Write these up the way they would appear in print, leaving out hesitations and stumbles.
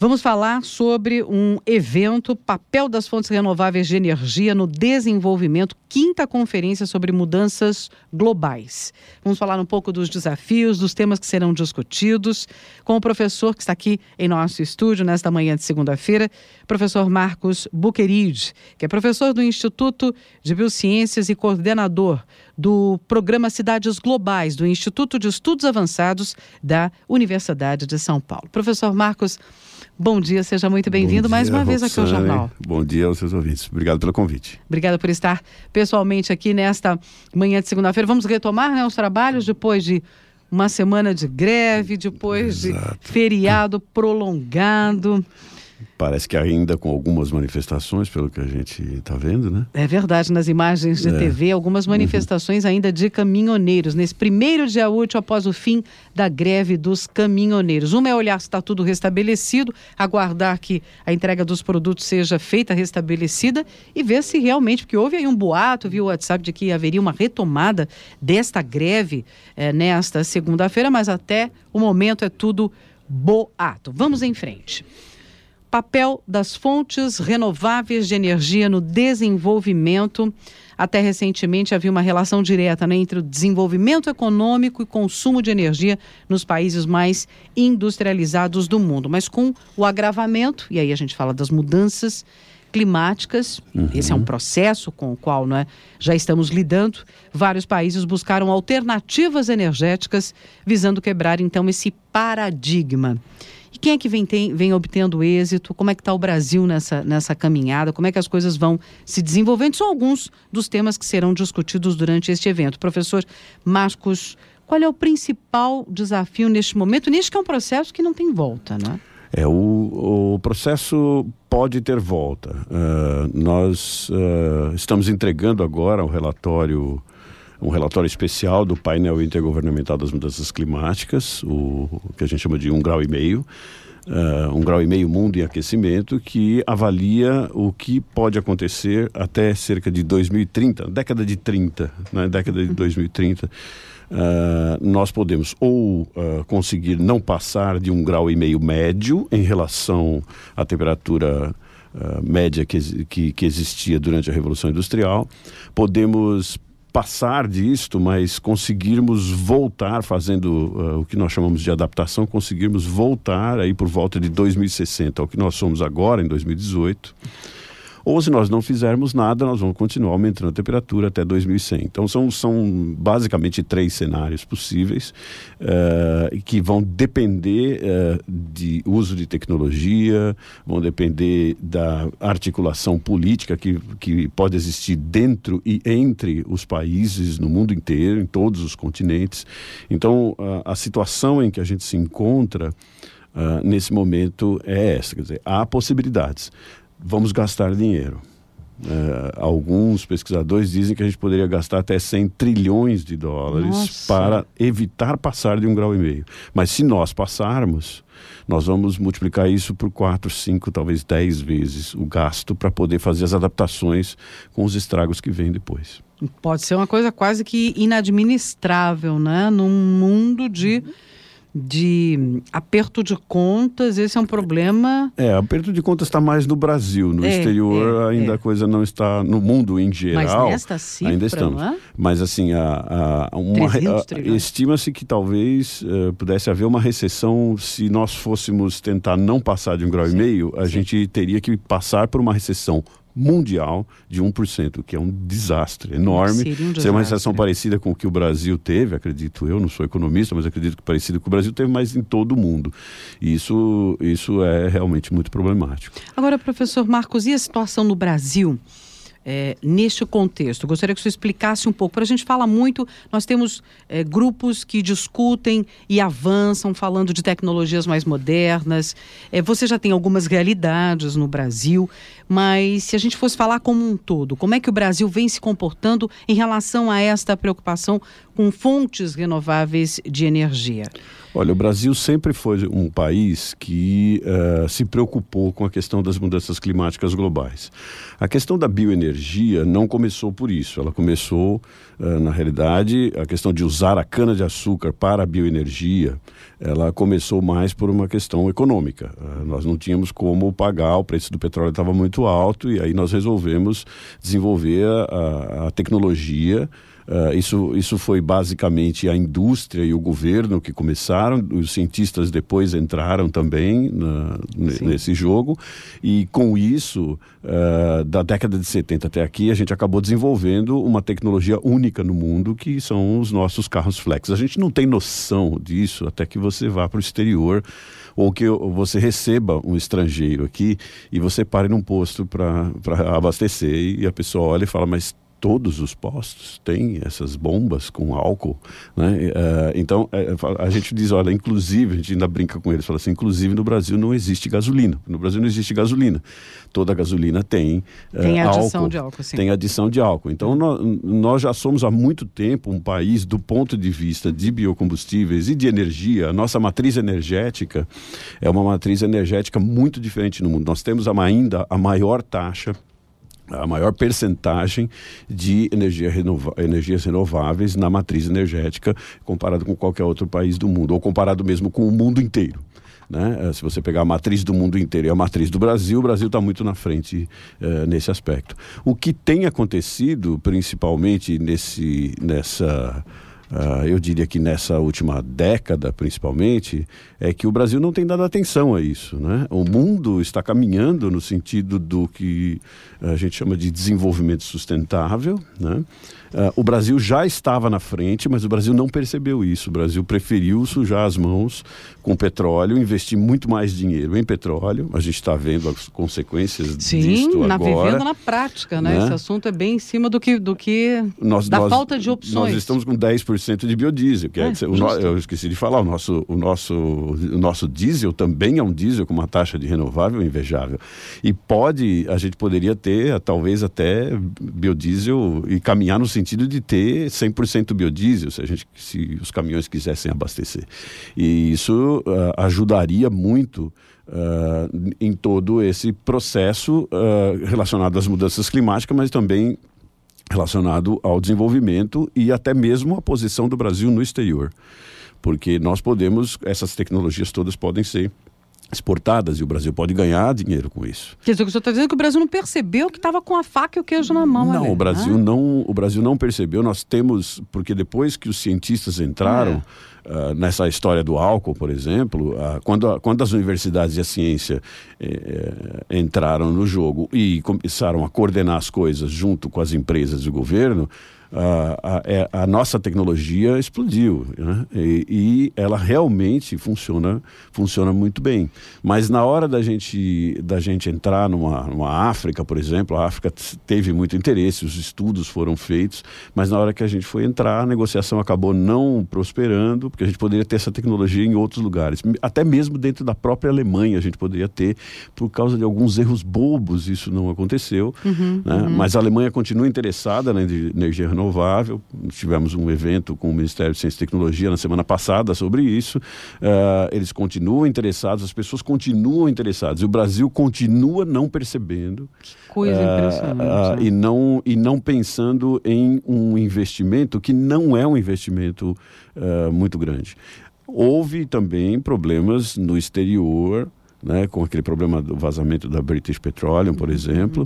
Vamos falar sobre um evento, papel das fontes renováveis de energia no desenvolvimento, 5ª conferência sobre mudanças globais. Vamos falar um pouco dos desafios, dos temas que serão discutidos, com o professor que está aqui em nosso estúdio nesta manhã de segunda-feira, professor Marcos Buqueride, que é professor do Instituto de Biociências e coordenador do Programa Cidades Globais do Instituto de Estudos Avançados da Universidade de São Paulo. Professor Marcos, bom dia, seja muito bem-vindo mais uma vez aqui ao Jornal. Bom dia aos seus ouvintes. Obrigado pelo convite. Obrigada por estar pessoalmente aqui nesta manhã de segunda-feira. Vamos retomar, os trabalhos depois de uma semana de greve, depois de feriado prolongado. Parece que ainda com algumas manifestações, pelo que a gente está vendo, né? É verdade, nas imagens de TV, algumas manifestações ainda de caminhoneiros, nesse primeiro dia útil após o fim da greve dos caminhoneiros. Uma é olhar se está tudo restabelecido, aguardar que a entrega dos produtos seja feita, restabelecida, e ver se realmente, porque houve aí um boato, viu o WhatsApp, de que haveria uma retomada desta greve nesta segunda-feira, mas até o momento é tudo boato. Vamos em frente. Papel das fontes renováveis de energia no desenvolvimento. Até recentemente havia uma relação direta entre o desenvolvimento econômico e consumo de energia nos países mais industrializados do mundo. Mas com o agravamento, e aí a gente fala das mudanças climáticas, esse é um processo com o qual já estamos lidando, vários países buscaram alternativas energéticas visando quebrar então esse paradigma. E quem é que vem obtendo êxito? Como é que está o Brasil nessa caminhada? Como é que as coisas vão se desenvolvendo? São alguns dos temas que serão discutidos durante este evento. Professor Marcos, qual é o principal desafio neste momento? Neste que é um processo que não tem volta, não é? O processo pode ter volta. Nós estamos entregando agora um relatório especial do painel intergovernamental das mudanças climáticas, o que a gente chama de 1,5 grau, 1,5 grau mundo em aquecimento, que avalia o que pode acontecer até cerca de 2030, década de 30, década de 2030. Nós podemos ou conseguir não passar de 1,5 grau médio em relação à temperatura média que existia durante a Revolução Industrial. Podemos passar disto, mas conseguirmos voltar, fazendo o que nós chamamos de adaptação, conseguirmos voltar aí por volta de 2060, ao que nós somos agora, em 2018. Ou se nós não fizermos nada, nós vamos continuar aumentando a temperatura até 2100. Então são basicamente 3 cenários possíveis que vão depender de uso de tecnologia, vão depender da articulação política que pode existir dentro e entre os países no mundo inteiro, em todos os continentes. Então a situação em que a gente se encontra nesse momento é essa, quer dizer, há possibilidades. Vamos gastar dinheiro. Alguns pesquisadores dizem que a gente poderia gastar até 100 trilhões de dólares para evitar passar de 1,5 grau. Mas se nós passarmos, nós vamos multiplicar isso por 4, 5, talvez 10 vezes o gasto para poder fazer as adaptações com os estragos que vêm depois. Pode ser uma coisa quase que inadministrável, num mundo de aperto de contas. Esse é um problema. Aperto de contas está mais no Brasil, no exterior ainda a coisa não está, no mundo em geral. Mas nesta cifra, ainda estamos. Não é? Mas assim, estima-se que talvez pudesse haver uma recessão se nós fôssemos tentar não passar de 1,5 grau, a gente teria que passar por uma recessão mundial de 1%, que é um desastre enorme. Seria uma recessão parecida com o que o Brasil teve, acredito eu, não sou economista, mas acredito que parecido com o Brasil teve, mas em todo o mundo. E isso é realmente muito problemático. Agora, professor Marcos, e a situação no Brasil? Neste contexto, gostaria que você explicasse um pouco. Para a gente falar muito, nós temos grupos que discutem e avançam falando de tecnologias mais modernas. Você já tem algumas realidades no Brasil, mas se a gente fosse falar como um todo, como é que o Brasil vem se comportando em relação a esta preocupação com fontes renováveis de energia? Olha, o Brasil sempre foi um país que se preocupou com a questão das mudanças climáticas globais. A questão da bioenergia não começou por isso. Ela começou, na realidade, a questão de usar a cana-de-açúcar para a bioenergia, ela começou mais por uma questão econômica. Nós não tínhamos como pagar, o preço do petróleo estava muito alto e aí nós resolvemos desenvolver a tecnologia. Isso foi basicamente a indústria e o governo que começaram, os cientistas depois entraram também nesse jogo, e com isso, da década de 70 até aqui, a gente acabou desenvolvendo uma tecnologia única no mundo, que são os nossos carros flex. A gente não tem noção disso até que você vá para o exterior, ou que você receba um estrangeiro aqui e você pare num posto para abastecer e a pessoa olha e fala, mas todos os postos têm essas bombas com álcool, né? Então, a gente diz, olha, inclusive, a gente ainda brinca com eles, fala assim, inclusive no Brasil não existe gasolina. No Brasil não existe gasolina. Toda gasolina tem adição álcool, de álcool, sim. Tem adição de álcool. Então, nós já somos há muito tempo um país, do ponto de vista de biocombustíveis e de energia, a nossa matriz energética é uma matriz energética muito diferente no mundo. Nós temos ainda a maior taxa, a maior percentagem de energias renováveis na matriz energética comparado com qualquer outro país do mundo, ou comparado mesmo com o mundo inteiro, né? Se você pegar a matriz do mundo inteiro e a matriz do Brasil, o Brasil está muito na frente nesse aspecto. O que tem acontecido, principalmente eu diria que nessa última década, principalmente, é que o Brasil não tem dado atenção a isso, né? O mundo está caminhando no sentido do que a gente chama de desenvolvimento sustentável, né? O Brasil já estava na frente, mas o Brasil não percebeu isso. O Brasil preferiu sujar as mãos com petróleo, investir muito mais dinheiro em petróleo. A gente está vendo as consequências disto agora. Vivendo na prática, né? Esse assunto é bem em cima do que da falta de opções. Nós estamos com 10% de biodiesel, que eu esqueci de falar, o nosso diesel também é um diesel com uma taxa de renovável invejável. E a gente poderia ter, talvez até biodiesel e caminhar no sentido de ter 100% biodiesel, se os caminhões quisessem abastecer. E isso ajudaria muito em todo esse processo relacionado às mudanças climáticas, mas também relacionado ao desenvolvimento e até mesmo à posição do Brasil no exterior. Porque essas tecnologias todas podem ser exportadas e o Brasil pode ganhar dinheiro com isso. Quer dizer, o que o senhor está dizendo é que o Brasil não percebeu que estava com a faca e o queijo na mão. Não, o Brasil não percebeu. Nós temos, porque depois que os cientistas entraram nessa história do álcool, por exemplo, quando as universidades e a ciência entraram no jogo e começaram a coordenar as coisas junto com as empresas e o governo, a nossa tecnologia explodiu, né? E ela realmente funciona muito bem. Mas na hora da gente entrar numa África, por exemplo, a África teve muito interesse, os estudos foram feitos, mas na hora que a gente foi entrar, a negociação acabou não prosperando, porque a gente poderia ter essa tecnologia em outros lugares. Até mesmo dentro da própria Alemanha a gente poderia ter, por causa de alguns erros bobos, isso não aconteceu, né? Mas a Alemanha continua interessada na energia renovável. Tivemos um evento com o Ministério de Ciência e Tecnologia na semana passada sobre isso. Eles continuam interessados, as pessoas continuam interessadas e o Brasil continua não percebendo. Que coisa impressionante. E não pensando em um investimento que não é um investimento muito grande. Houve também problemas no exterior, né, com aquele problema do vazamento da British Petroleum, por exemplo.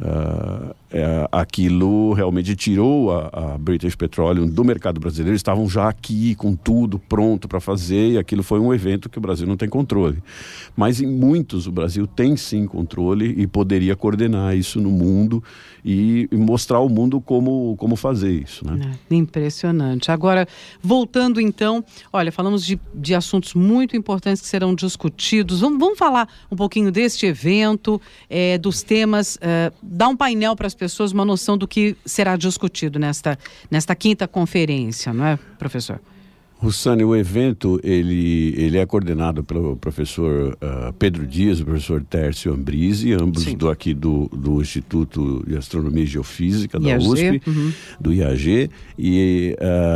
Aquilo realmente tirou a British Petroleum do mercado brasileiro. Eles estavam já aqui com tudo pronto para fazer e aquilo foi um evento que o Brasil não tem controle. Mas em muitos o Brasil tem sim controle e poderia coordenar isso no mundo e mostrar ao mundo como fazer isso, né? Impressionante. Agora, voltando então, olha, falamos de assuntos muito importantes que serão discutidos. Vamos falar um pouquinho deste evento, dos temas, dar um painel para as pessoas, uma noção do que será discutido nesta quinta conferência, não é, professor? Rossani, o evento ele é coordenado pelo professor Pedro Dias e o professor Tércio Ambrizzi, ambos aqui do Instituto de Astronomia e Geofísica da IAG, USP, do IAG, e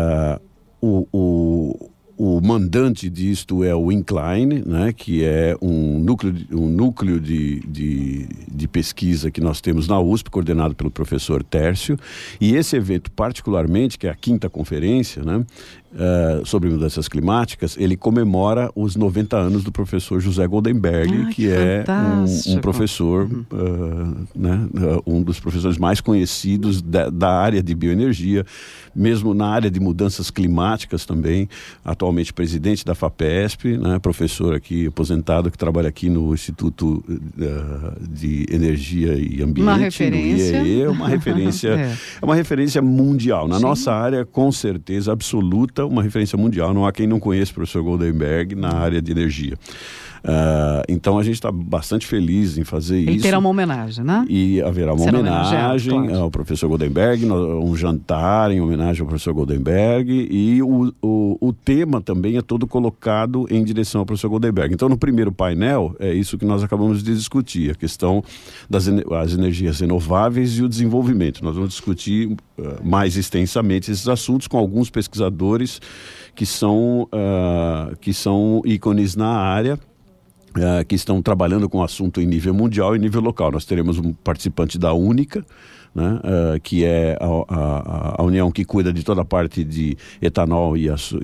o mandante disto é o Incline, né, que é um núcleo de pesquisa que nós temos na USP, coordenado pelo professor Tércio. E esse evento, particularmente, que é a 5ª conferência, né, sobre mudanças climáticas, ele comemora os 90 anos do professor José Goldenberg, que é um professor, né, um dos professores mais conhecidos da área de bioenergia, mesmo na área de mudanças climáticas também, atualmente presidente da FAPESP, né, professor aqui aposentado que trabalha aqui no Instituto de Energia e Ambiente, uma referência. no IEE, é uma referência mundial. Na nossa área, com certeza absoluta, uma referência mundial. Não há quem não conheça o professor Goldenberg na área de energia. Então a gente está bastante feliz em fazer isso. E terá uma homenagem, né? E haverá uma homenagem ao professor Goldenberg, um jantar em homenagem ao professor Goldenberg, e o tema também é todo colocado em direção ao professor Goldenberg. Então, no primeiro painel, é isso que nós acabamos de discutir, a questão das energias renováveis e o desenvolvimento. Nós vamos discutir mais extensamente esses assuntos com alguns pesquisadores que são ícones na área, que estão trabalhando com o assunto em nível mundial e nível local. Nós teremos um participante da Única, né, que é a união que cuida de toda a parte de etanol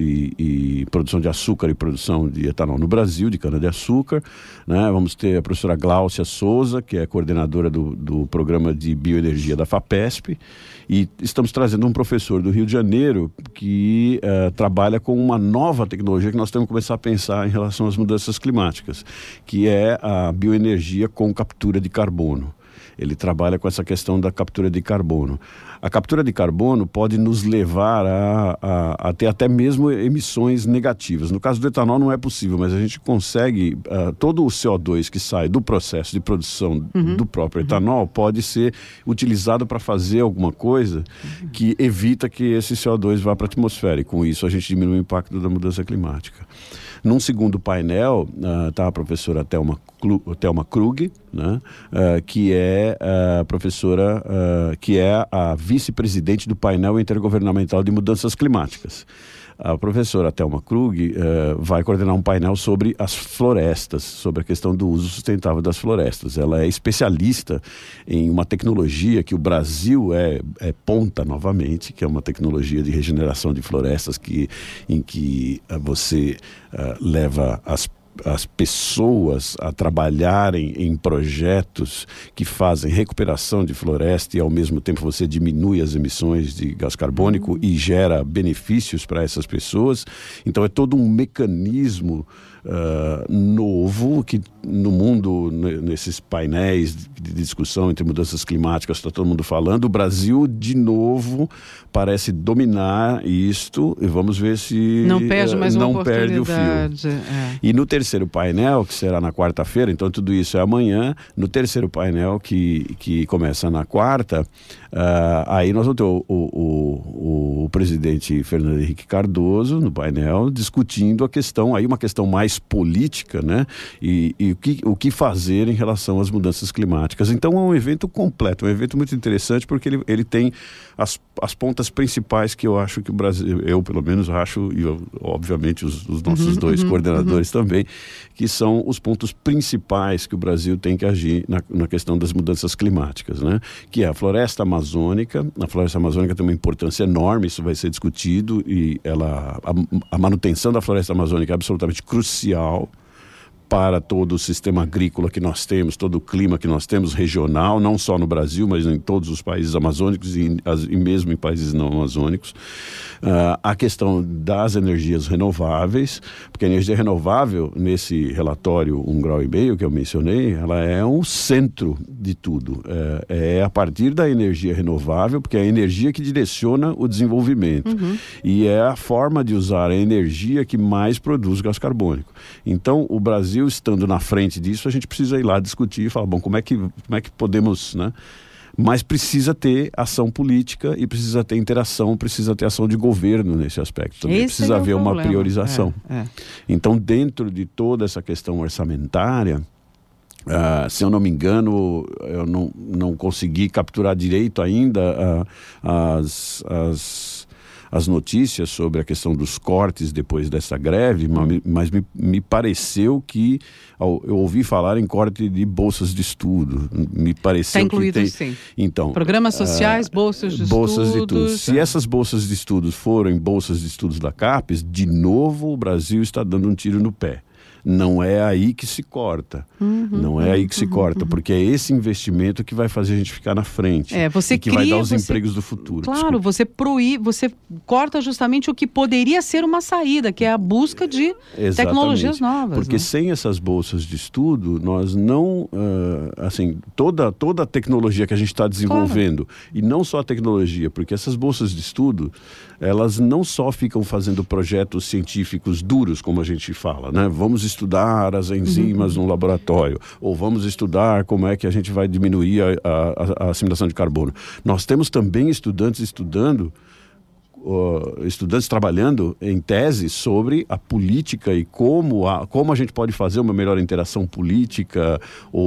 e produção de açúcar e produção de etanol no Brasil, de cana-de-açúcar, né? Vamos ter a professora Gláucia Souza, que é coordenadora do programa de bioenergia da FAPESP, e estamos trazendo um professor do Rio de Janeiro que trabalha com uma nova tecnologia que nós temos que começar a pensar em relação às mudanças climáticas, que é a bioenergia com captura de carbono. Ele trabalha com essa questão da captura de carbono. A captura de carbono pode nos levar a ter até mesmo emissões negativas. No caso do etanol não é possível, mas a gente consegue, todo o CO2 que sai do processo de produção do próprio etanol pode ser utilizado para fazer alguma coisa que evita que esse CO2 vá para a atmosfera, e com isso a gente diminui o impacto da mudança climática. Num segundo painel está a professora Thelma Krug, né, que é a professora, que é a vice-presidente do painel intergovernamental de mudanças climáticas. A professora Thelma Krug vai coordenar um painel sobre as florestas, sobre a questão do uso sustentável das florestas. Ela é especialista em uma tecnologia que o Brasil é ponta novamente, que é uma tecnologia de regeneração de florestas em que você leva as pessoas a trabalharem em projetos que fazem recuperação de floresta e ao mesmo tempo você diminui as emissões de gás carbônico e gera benefícios para essas pessoas. Então é todo um mecanismo novo que no mundo, nesses painéis de discussão entre mudanças climáticas, está todo mundo falando. O Brasil de novo parece dominar isto, e vamos ver se não perde mais uma perde o fio. E no terceiro painel, que será na quarta-feira, então tudo isso é amanhã, no terceiro painel que começa na quarta, aí nós vamos ter o presidente Fernando Henrique Cardoso no painel discutindo a questão, aí uma questão mais política, né? E o que fazer em relação às mudanças climáticas. Então é um evento completo, um evento muito interessante, porque ele tem as pontas principais que eu acho que o Brasil, eu pelo menos acho, e obviamente os nossos dois coordenadores também, que são os pontos principais que o Brasil tem que agir na questão das mudanças climáticas, né? Que é a floresta amazônica. A floresta amazônica tem uma importância enorme, isso vai ser discutido, e a manutenção da floresta amazônica é absolutamente crucial para todo o sistema agrícola que nós temos, todo o clima que nós temos regional, não só no Brasil, mas em todos os países amazônicos e mesmo em países não amazônicos. A questão das energias renováveis, porque a energia renovável, nesse relatório 1,5 graus que eu mencionei, ela é um centro de tudo. É a partir da energia renovável, porque é a energia que direciona o desenvolvimento. E é a forma de usar a energia que mais produz gás carbônico. Então, o Brasil, estando na frente disso, a gente precisa ir lá discutir e falar, bom, como é que podemos, né, Mas precisa ter ação política e precisa ter interação, precisa ter ação de governo nesse aspecto. Também precisa haver uma priorização. Então, dentro de toda essa questão orçamentária, se eu não me engano, eu não consegui capturar direito ainda as notícias sobre a questão dos cortes depois dessa greve, mas me pareceu que eu ouvi falar em corte de bolsas de estudo. Me pareceu incluído, que sim. Então, programas sociais, bolsas de estudos. Se essas bolsas de estudos forem bolsas de estudos da CAPES, de novo o Brasil está dando um tiro no pé. Não é aí que se corta. Não é aí que se corta, porque é esse investimento que vai fazer a gente ficar na frente. Que vai dar os empregos do futuro. Claro, você corta justamente o que poderia ser uma saída, que é a busca de tecnologias novas. Porque sem essas bolsas de estudo, nós não... toda a tecnologia que a gente está desenvolvendo, e não só a tecnologia, porque essas bolsas de estudo, elas não só ficam fazendo projetos científicos duros, como a gente fala, né? Vamos estudar as enzimas no laboratório, ou vamos estudar como é que a gente vai diminuir a assimilação de carbono. Nós temos também estudantes trabalhando em tese sobre a política e como a gente pode fazer uma melhor interação política,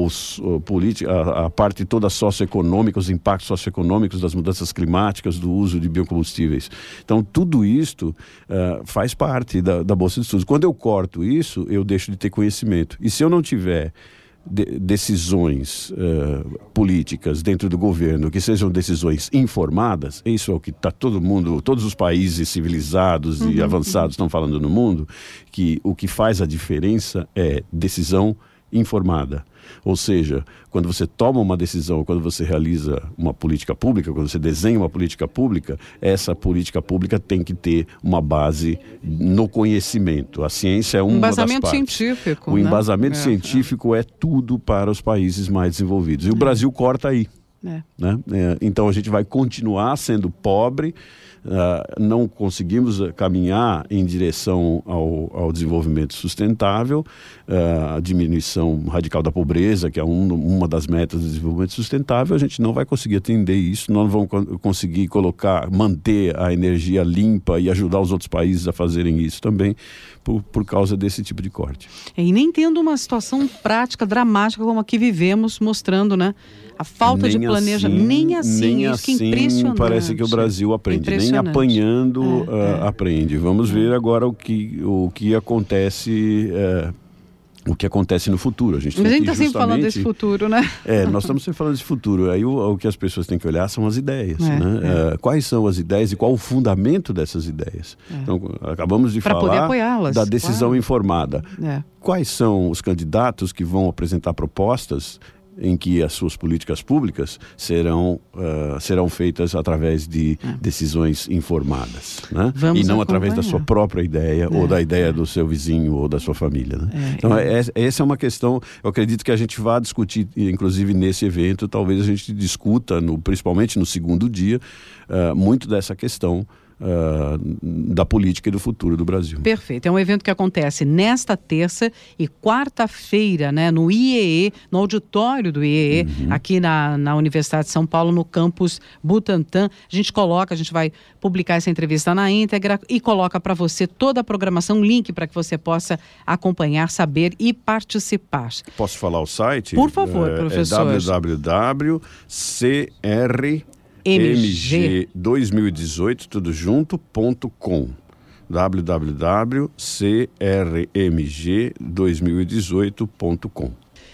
a parte toda socioeconômica, os impactos socioeconômicos das mudanças climáticas, do uso de biocombustíveis. Então, tudo isto faz parte da Bolsa de Estudos. Quando eu corto isso, eu deixo de ter conhecimento. E se eu não tiver decisões políticas dentro do governo que sejam decisões informadas, isso é o que está todos os países civilizados e avançados estão falando no mundo, que o que faz a diferença é decisão informada. Ou seja, quando você toma uma decisão, quando você realiza uma política pública, quando você desenha uma política pública, essa política pública tem que ter uma base no conhecimento. A ciência é uma das partes. Embasamento científico. O embasamento científico é tudo para os países mais desenvolvidos. E o Brasil corta aí. Né? Então a gente vai continuar sendo pobre, não conseguimos caminhar em direção ao desenvolvimento sustentável, a diminuição radical da pobreza, que é uma das metas do desenvolvimento sustentável. A gente não vai conseguir atender isso, não vamos conseguir manter a energia limpa e ajudar os outros países a fazerem isso também por causa desse tipo de corte. E nem tendo uma situação prática dramática como a que vivemos, mostrando, né, a falta de planejamento. Nem assim, isso que é impressionante. Parece que o Brasil aprende, nem apanhando aprende. Vamos ver agora o que acontece... o que acontece no futuro. Mas a gente está sempre falando desse futuro, né? Nós estamos sempre falando desse futuro. Aí o que as pessoas têm que olhar são as ideias. Né? Quais são as ideias e qual o fundamento dessas ideias? Então, acabamos de falar da decisão informada. Quais são os candidatos que vão apresentar propostas em que as suas políticas públicas serão feitas através de decisões informadas, né? E não através da sua própria ideia ou da ideia do seu vizinho ou da sua família, né? Então essa é uma questão, eu acredito que a gente vai discutir, inclusive nesse evento, talvez a gente discuta, principalmente no segundo dia, muito dessa questão da política e do futuro do Brasil. Perfeito. É um evento que acontece nesta terça e quarta-feira, né, no IEE, no auditório do IEE, aqui na Universidade de São Paulo, no campus Butantã. A gente vai publicar essa entrevista na íntegra e coloca para você toda a programação, link para que você possa acompanhar, saber e participar. Posso falar o site? Por favor, professor. www.crmg2018 tudo junto.com www.crmg2018.com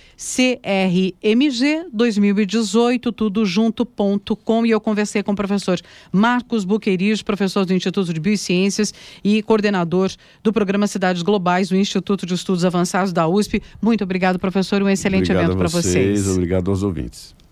CRMG2018, tudo junto.com. E eu conversei com o professor Marcos Buqueriz, professor do Instituto de Biociências e coordenador do programa Cidades Globais do Instituto de Estudos Avançados da USP. Muito obrigado, professor. Um excelente evento para vocês. Obrigado aos ouvintes.